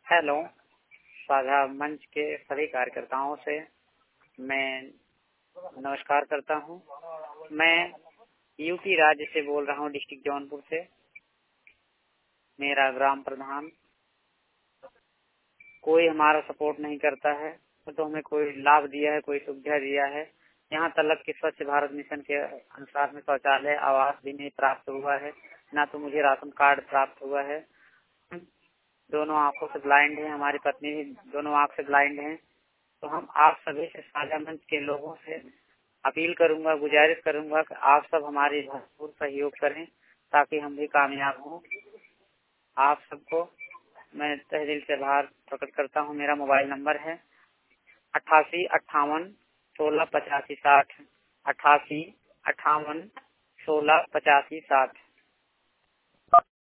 Hello. साझा मंच के सभी कार्यकर्ताओं से मैं नमस्कार करता हूं। मैं यूपी राज्य से बोल रहा हूं, डिस्ट्रिक्ट जौनपुर से। मेरा ग्राम प्रधान कोई हमारा सपोर्ट नहीं करता है, तो हमें कोई लाभ दिया है, कोई सुविधा दिया है। यहाँ तक कि स्वच्छ भारत मिशन के अनुसार में शौचालय आवास भी नहीं प्राप्त हुआ है, ना तो मुझे राशन कार्ड प्राप्त हुआ है। दोनों आंखों से ब्लाइंड है, हमारी पत्नी भी दोनों आंख से ब्लाइंड है। तो हम आप सभी से, साझा मंच के लोगों से अपील करूंगा, गुजारिश करूंगा कि आप सब हमारी भरपूर सहयोग करें ताकि हम भी कामयाब हों। आप सबको मैं तहे दिल से आभार प्रकट करता हूं। मेरा मोबाइल नंबर है 88 58 16 85 60, 88 58 16 85 60।